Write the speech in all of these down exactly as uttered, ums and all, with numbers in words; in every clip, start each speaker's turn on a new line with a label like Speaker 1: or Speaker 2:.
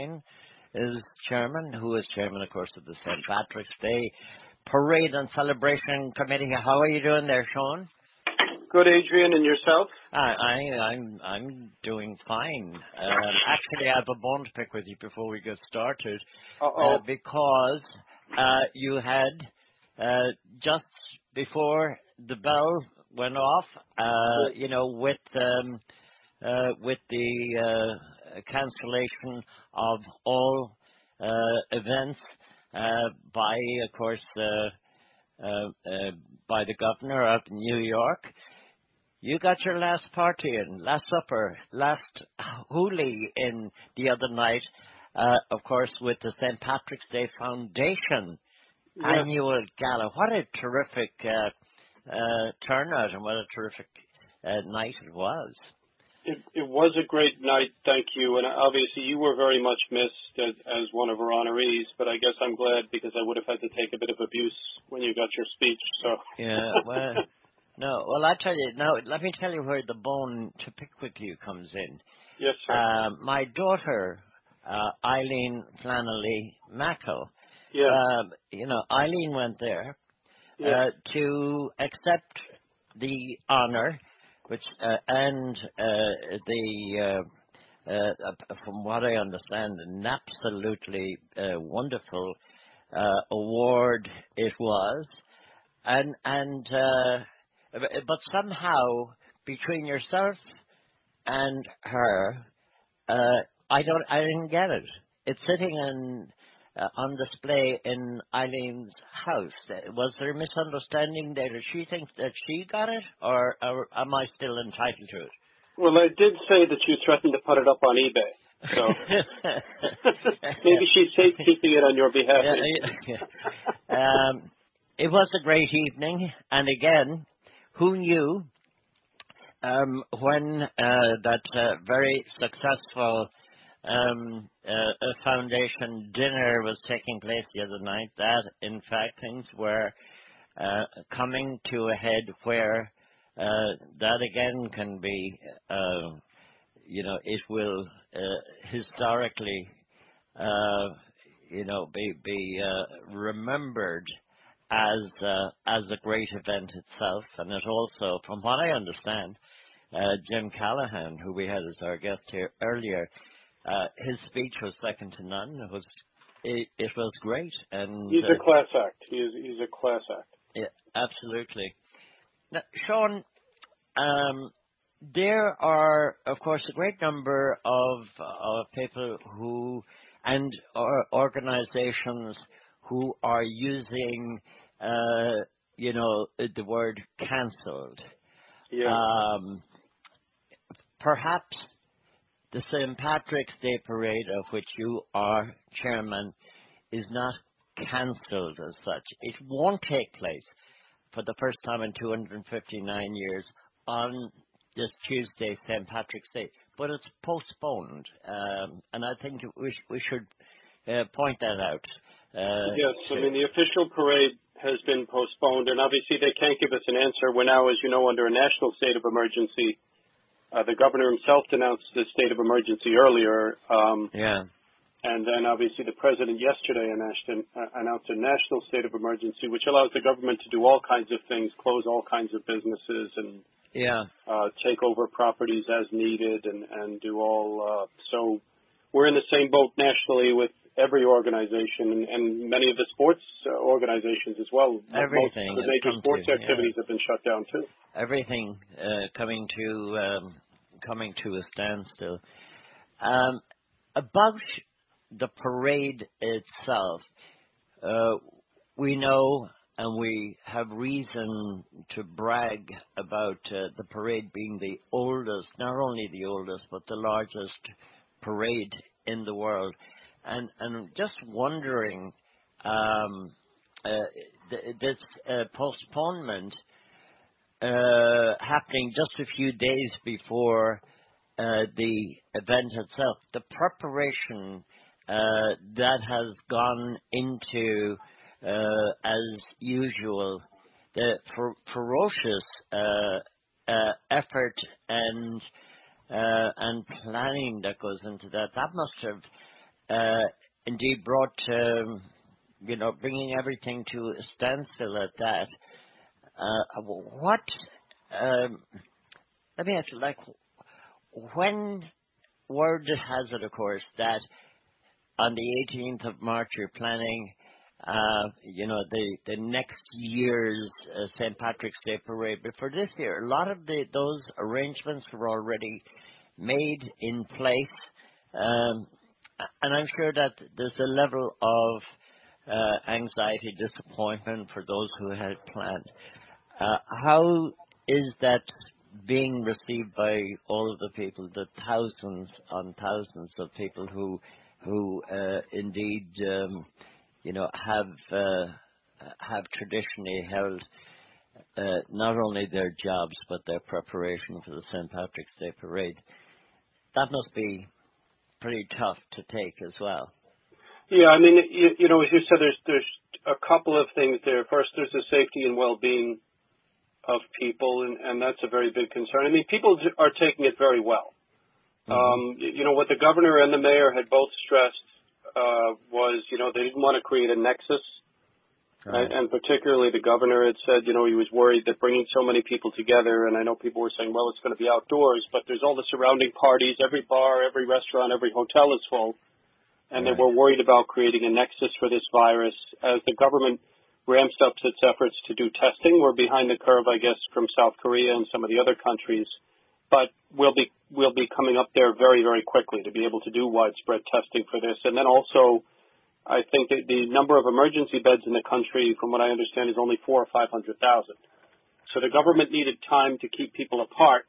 Speaker 1: is chairman, who is chairman, of course, of the Saint Patrick's Day Parade and Celebration Committee. How are you doing there, Sean?
Speaker 2: Good, Adrian, and yourself?
Speaker 1: I, I, I'm, I'm doing fine. Um, actually, I have a bone to pick with you before we get started, uh, because uh, you had uh, just before the bell went off, uh, you know, with um, uh, with the uh, cancellation of all uh, events uh, by, of course, uh, uh, uh, by the governor of New York. You got your last party in, last supper, last hoolie in the other night, uh, of course, with the Saint Patrick's Day Foundation
Speaker 2: yeah.
Speaker 1: annual gala. What a terrific uh, uh, turnout, and what a terrific uh, night it was.
Speaker 2: It, it was a great night, thank you. And obviously you were very much missed as, as one of our honorees, but I guess I'm glad because I would have had to take a bit of abuse when you got your speech. So
Speaker 1: yeah, well... No, well, I tell you, now, let me tell you where the bone to pick with you comes in.
Speaker 2: Yes, sir.
Speaker 1: Uh, my daughter, uh, Eileen Flannelly Mackle,
Speaker 2: yeah.
Speaker 1: uh, you know, Eileen went there
Speaker 2: yeah.
Speaker 1: uh, to accept the honor, which, uh, and uh, the, uh, uh, from what I understand, an absolutely uh, wonderful uh, award it was. And, and, uh, But somehow, between yourself and her, uh, I don't, I didn't get it. It's sitting in, uh, on display in Eileen's house. Was there a misunderstanding there? Did she think that she got it, or, or am I still entitled to it?
Speaker 2: Well, I did say that you threatened to put it up on eBay. So maybe she's safekeeping it on your behalf.
Speaker 1: Yeah, yeah. um, it was a great evening, and again, who knew um, when uh, that uh, very successful um, uh, foundation dinner was taking place the other night, that in fact things were uh, coming to a head where uh, that again can be, uh, you know, it will uh, historically, uh, you know, be, be uh, remembered as uh, as a great event itself. And it also, from what I understand, uh, Jim Callahan, who we had as our guest here earlier, uh, his speech was second to none. It was it, it was great. And
Speaker 2: he's
Speaker 1: uh,
Speaker 2: a class act. He is, he's a class act.
Speaker 1: Yeah, absolutely. Now, Sean, um, there are, of course, a great number of, of people who and or organizations who are using, uh, you know, the word cancelled.
Speaker 2: Yeah.
Speaker 1: Um, perhaps the Saint Patrick's Day Parade, of which you are chairman, is not cancelled as such. It won't take place for the first time in two hundred fifty-nine years on this Tuesday, Saint Patrick's Day, but it's postponed, um, and I think we, sh- we should uh, point that out. Uh,
Speaker 2: yes,
Speaker 1: to,
Speaker 2: I mean, the official parade has been postponed, and obviously they can't give us an answer. We're now, as you know, under a national state of emergency. Uh, the governor himself denounced the state of emergency earlier. Um,
Speaker 1: yeah.
Speaker 2: And then obviously the president yesterday announced, an, uh, announced a national state of emergency, which allows the government to do all kinds of things, close all kinds of businesses and
Speaker 1: yeah.
Speaker 2: uh, take over properties as needed and, and do all. Uh, so we're in the same boat nationally with every organization and, and many of the sports uh, organizations as well.
Speaker 1: Everything.
Speaker 2: Most of the major sports
Speaker 1: to,
Speaker 2: activities
Speaker 1: yeah.
Speaker 2: have been shut down too.
Speaker 1: Everything uh, coming to um, coming to a standstill. Um, about the parade itself, uh, we know and we have reason to brag about uh, the parade being the oldest, not only the oldest, but the largest parade in the world. And, and just wondering, um, uh, th- this uh, postponement uh, happening just a few days before uh, the event itself, the preparation Uh, that has gone into, uh, as usual, the fer- ferocious uh, uh, effort and uh, and planning that goes into that. That must have uh, indeed brought, um, you know, bringing everything to a standstill at that. Uh, what, um, let me ask you, like, when word has it, of course, that on the eighteenth of March you're planning, uh, you know, the, the next year's uh, Saint Patrick's Day parade, but for this year, a lot of the, those arrangements were already made in place, um, and I'm sure that there's a level of uh, anxiety, disappointment for those who had planned. Uh, how is that being received by all of the people, the thousands on thousands of people who, who uh, indeed, um, you know, have uh, have traditionally held uh, not only their jobs but their preparation for the Saint Patrick's Day parade? That must be pretty tough to take as well.
Speaker 2: Yeah, I mean, you, you know, as you said, there's there's a couple of things there. First, there's the safety and well-being of people, and, and that's a very big concern. I mean, people are taking it very well. Mm-hmm. Um, you know, what the governor and the mayor had both stressed uh, was, you know, they didn't want to create a nexus. Right. And, and particularly the governor had said, you know, he was worried that bringing so many people together, and I know people were saying, well, it's going to be outdoors, but there's all the surrounding parties, every bar, every restaurant, every hotel is full. And right. They were worried about creating a nexus for this virus. As the government ramps up its efforts to do testing, we're behind the curve, I guess, from South Korea and some of the other countries. But we'll be we'll be coming up there very, very quickly to be able to do widespread testing for this. And then also, I think that the number of emergency beds in the country, from what I understand, is only four or five hundred thousand. So the government needed time to keep people apart,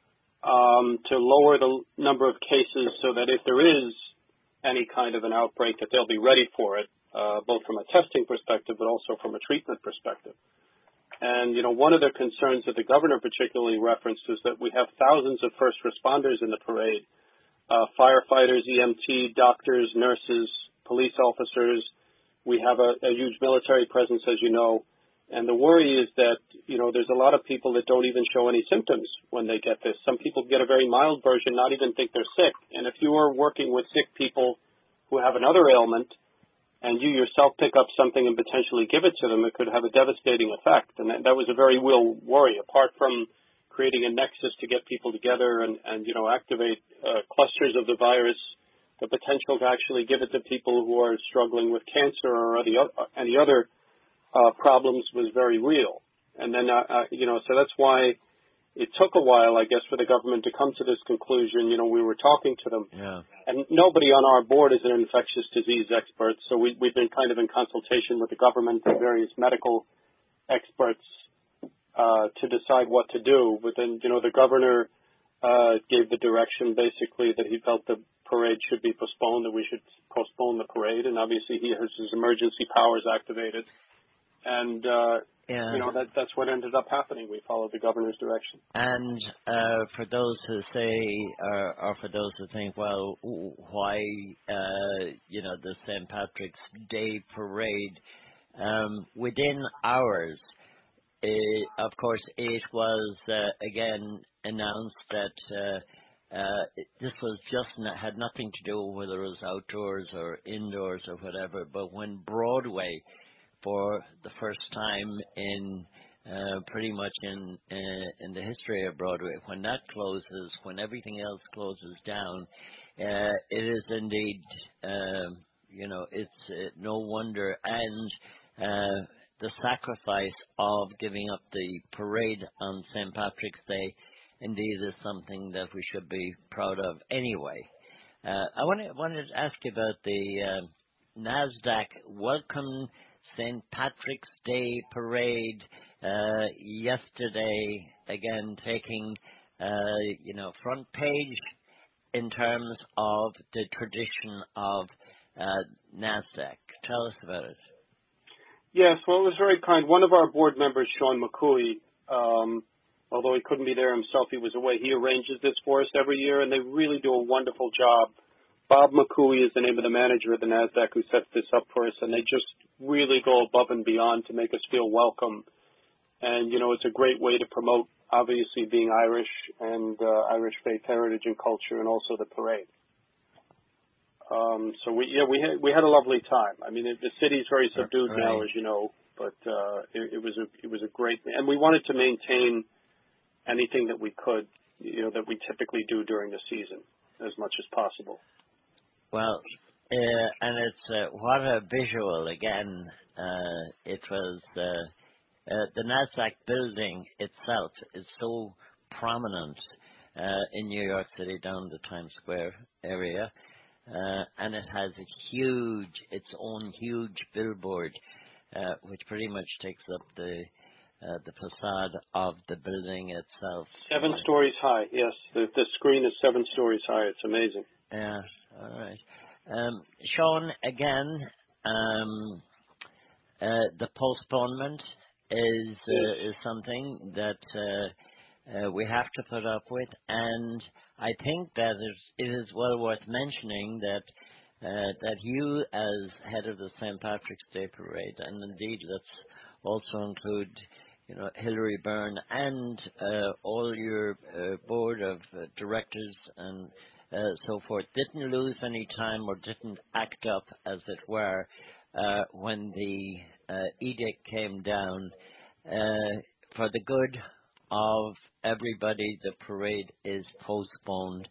Speaker 2: um, to lower the number of cases so that if there is any kind of an outbreak, that they'll be ready for it, uh, both from a testing perspective but also from a treatment perspective. And, you know, one of the concerns that the governor particularly referenced is that we have thousands of first responders in the parade, uh, firefighters, E M T, doctors, nurses, police officers. We have a, a huge military presence, as you know. And the worry is that, you know, there's a lot of people that don't even show any symptoms when they get this. Some people get a very mild version, not even think they're sick. And if you are working with sick people who have another ailment, and you yourself pick up something and potentially give it to them, it could have a devastating effect. And that, that was a very real worry, apart from creating a nexus to get people together and, and you know, activate uh, clusters of the virus. The potential to actually give it to people who are struggling with cancer or any, any other uh, problems was very real. And then, uh, uh, you know, so that's why it took a while, I guess, for the government to come to this conclusion. You know, we were talking to them.
Speaker 1: Yeah.
Speaker 2: And nobody on our board is an infectious disease expert, so we, we've been kind of in consultation with the government and various medical experts uh, to decide what to do. But then, you know, the governor uh, gave the direction, basically, that he felt the parade should be postponed, that we should postpone the parade. And obviously he has his emergency powers activated. And, uh,
Speaker 1: yeah.
Speaker 2: you know, that that's what ended up happening. We followed the governor's direction.
Speaker 1: And uh, for those who say, or, or for those who think, well, why, uh, you know, the Saint Patrick's Day parade, um, within hours, it, of course, it was, uh, again, announced that uh, uh, it, this was just, not, had nothing to do with whether it was outdoors or indoors or whatever, but when Broadway, for the first time in uh, pretty much in uh, in the history of Broadway, when that closes, when everything else closes down, uh, it is indeed, um, you know, it's uh, no wonder. And uh, the sacrifice of giving up the parade on Saint Patrick's Day indeed is something that we should be proud of anyway. Uh, I wanted, wanted to ask you about the uh, NASDAQ Welcome Saint Patrick's Day parade uh, yesterday, again taking, uh, you know, front page in terms of the tradition of uh, NASDAQ. Tell us about it.
Speaker 2: Yes, well, it was very kind. One of our board members, Sean McCooey, um, although he couldn't be there himself, he was away, he arranges this for us every year, and they really do a wonderful job. Bob McCooey is the name of the manager of the NASDAQ who sets this up for us, and they just really go above and beyond to make us feel welcome. And, you know, it's a great way to promote, obviously, being Irish and uh, Irish faith, heritage, and culture, and also the parade. Um, so we yeah we had we had a lovely time. I mean, it, the city's very subdued
Speaker 1: Right.
Speaker 2: now, as you know, but uh, it, it was a it was a great, and we wanted to maintain anything that we could, you know, that we typically do during the season as much as possible.
Speaker 1: Well, uh, and it's uh, what a visual again. Uh, it was uh, uh, the NASDAQ building itself is so prominent uh, in New York City down the Times Square area, uh, and it has a huge, its own huge billboard, uh, which pretty much takes up the uh, the facade of the building itself.
Speaker 2: Seven stories high, yes. The, the screen is seven stories high. It's amazing.
Speaker 1: Yeah, all right. Um, Sean, again, um, uh, the postponement is uh,
Speaker 2: Yes.
Speaker 1: is something that uh, uh, we have to put up with, and I think that it is well worth mentioning that uh, that you, as head of the Saint Patrick's Day Parade, and indeed let's also include, you know, Hilary Byrne and uh, all your uh, board of uh, directors and uh, so forth, didn't lose any time or didn't act up, as it were, uh, when the uh, edict came down. Uh, for the good of everybody, the parade is postponed,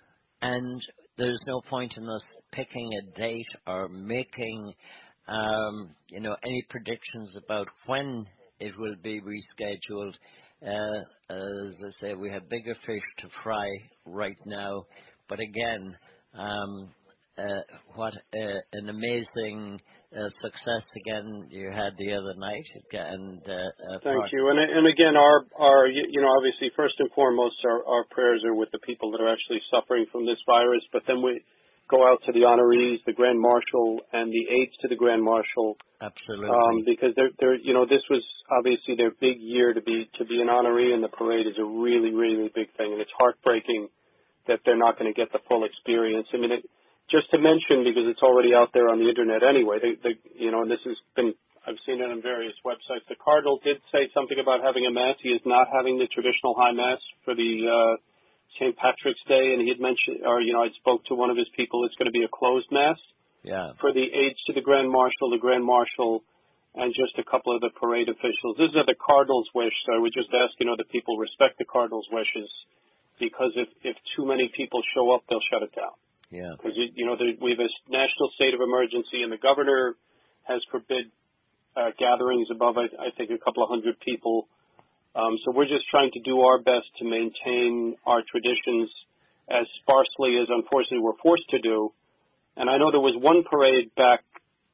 Speaker 1: and there's no point in us picking a date or making, um, you know, any predictions about when it will be rescheduled. Uh, as I say, we have bigger fish to fry right now. But again, um, uh, what uh, an amazing uh, success again you had the other night. And uh, uh,
Speaker 2: Thank
Speaker 1: part-
Speaker 2: you. And and again, our our you know obviously first and foremost, our our prayers are with the people that are actually suffering from this virus. But then we go out to the honorees, the Grand Marshal, and the aides to the Grand Marshal.
Speaker 1: absolutely.
Speaker 2: Um, because they're, they're, you know, this was obviously their big year to be to be an honoree in the parade is a really, really big thing, and it's heartbreaking that they're not going to get the full experience. I mean, it, just to mention, because it's already out there on the internet anyway, they, they, you know, and this has been, I've seen it on various websites. The Cardinal did say something about having a mass. He is not having the traditional high mass for the uh, Saint Patrick's Day, and he had mentioned, or you know, I spoke to one of his people. It's going to be a closed mass.
Speaker 1: Yeah.
Speaker 2: For the aides to the Grand Marshal, the Grand Marshal, and just a couple of the parade officials. This is the Cardinal's wish, so I would just ask, you know, that people respect the Cardinal's wishes, because if, if too many people show up, they'll shut it down.
Speaker 1: Yeah.
Speaker 2: Because, you know, there, we have a national state of emergency, and the governor has forbid uh, gatherings above, I, I think, a couple of hundred people. Um, so we're just trying to do our best to maintain our traditions as sparsely as, unfortunately, we're forced to do. And I know there was one parade back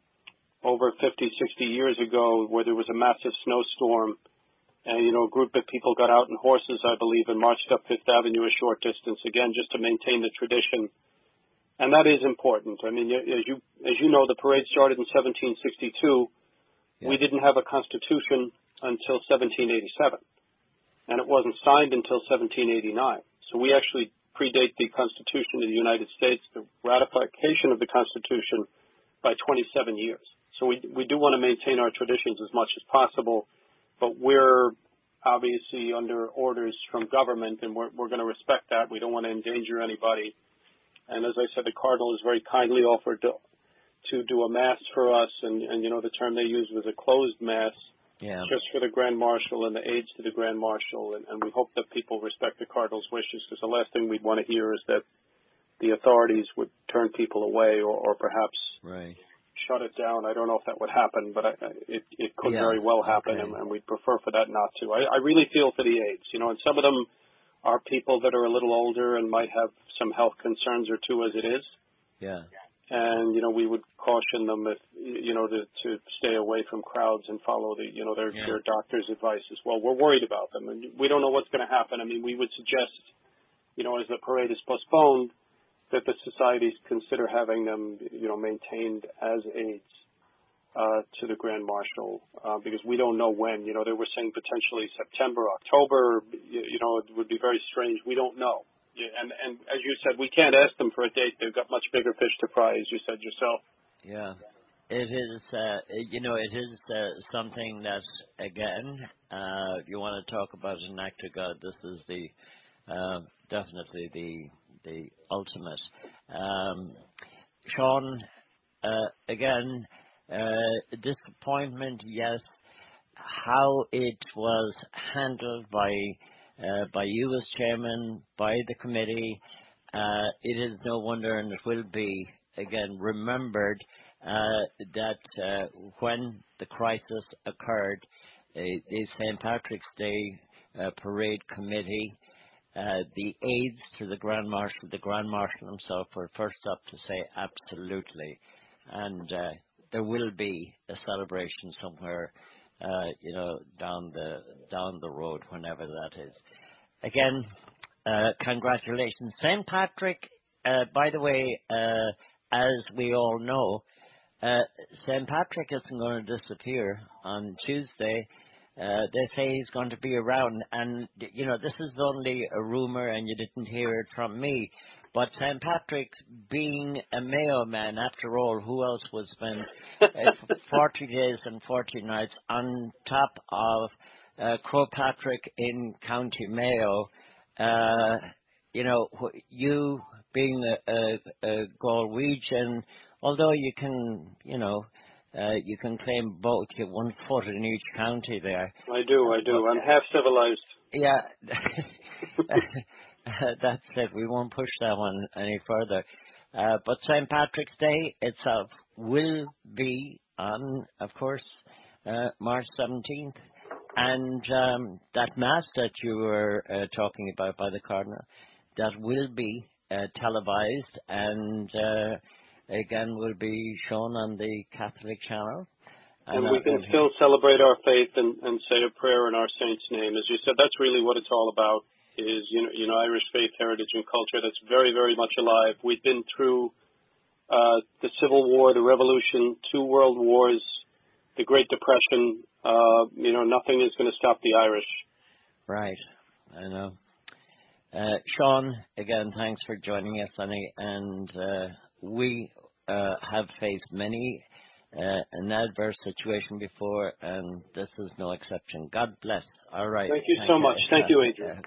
Speaker 2: over fifty, sixty years ago where there was a massive snowstorm, and, you know, a group of people got out in horses, I believe, and marched up Fifth Avenue a short distance, again, just to maintain the tradition. And that is important. I mean, as you as you know, the parade started in seventeen sixty-two. Yeah. We didn't have a constitution until seventeen eighty-seven, and it wasn't signed until seventeen eighty-nine. So we actually predate the Constitution of the United States, the ratification of the Constitution, by twenty-seven years. So we we do want to maintain our traditions as much as possible, but we're obviously under orders from government, and we're we're going to respect that. We don't want to endanger anybody. And as I said, the Cardinal has very kindly offered to, to do a mass for us, and, and you know the term they used was a closed mass,
Speaker 1: Yeah.
Speaker 2: just for the Grand Marshal and the aides to the Grand Marshal, and, and we hope that people respect the Cardinal's wishes, because the last thing we'd want to hear is that the authorities would turn people away or, or perhaps
Speaker 1: Right.
Speaker 2: shut it down. I don't know if that would happen, but I, it, it could
Speaker 1: Yeah.
Speaker 2: very well happen,
Speaker 1: Okay.
Speaker 2: and, and we'd prefer for that not to. I, I really feel for the aides, you know, and some of them are people that are a little older and might have some health concerns or two as it is.
Speaker 1: Yeah.
Speaker 2: And, you know, we would caution them if, you know, to, to stay away from crowds and follow the, you know, their,
Speaker 1: Yeah.
Speaker 2: their doctor's advice as well. We're worried about them, and we don't know what's going to happen. I mean, we would suggest, you know, as the parade is postponed, that the societies consider having them, you know, maintained as aides uh, to the Grand Marshal, uh, because we don't know when. You know, they were saying potentially September, October. You, you know, it would be very strange. We don't know. Yeah, and, and as you said, we can't ask them for a date. They've got much bigger fish to fry, as you said yourself.
Speaker 1: Yeah. It is, uh, you know, it is uh, something that, again, uh, if you want to talk about an act of God, this is the uh, definitely the the ultimate. Um, Sean, uh, again, uh, disappointment, yes. How it was handled by uh, by you as chairman, by the committee, uh, it is no wonder, and it will be again remembered uh, that uh, when the crisis occurred, uh, the Saint Patrick's Day uh, Parade Committee, uh, the aides to the Grand Marshal, the Grand Marshal himself were first up to say absolutely, and uh, there will be a celebration somewhere. Uh, you know, down the down the road, whenever that is. Again, uh, congratulations, Saint Patrick. Uh, by the way, uh, as we all know, uh, Saint Patrick isn't going to disappear on Tuesday. Uh, they say he's going to be around, and you know, this is only a rumor, and you didn't hear it from me. But Saint Patrick, being a Mayo man, after all, who else would spend uh, forty days and forty nights on top of uh, Croagh Patrick in County Mayo? Uh, you know, wh- you being a, a, a Galwegian, although you can, you know, uh, you can claim both. You have one foot in each county there.
Speaker 2: I do, I do. I'm half civilized.
Speaker 1: Yeah. That's it. We won't push that one any further. Uh, but Saint Patrick's Day itself will be on, of course, uh, March seventeenth. And um, that Mass that you were uh, talking about by the Cardinal, that will be uh, televised and, uh, again, will be shown on the Catholic channel.
Speaker 2: And, and we can still celebrate our faith and, and say a prayer in our saint's name. As you said, that's really what it's all about. Is, you know, you know, Irish faith, heritage, and culture that's very, very much alive. We've been through uh, the Civil War, the Revolution, two World Wars, the Great Depression. Uh, you know, nothing is going to stop the Irish.
Speaker 1: Right. I know. Uh, Sean, again, thanks for joining us, honey. And uh, we uh, have faced many uh, an adverse situation before, and this is no exception. God bless. All right.
Speaker 2: Thank you
Speaker 1: Thank
Speaker 2: so
Speaker 1: you.
Speaker 2: much. Thank you, Adrian.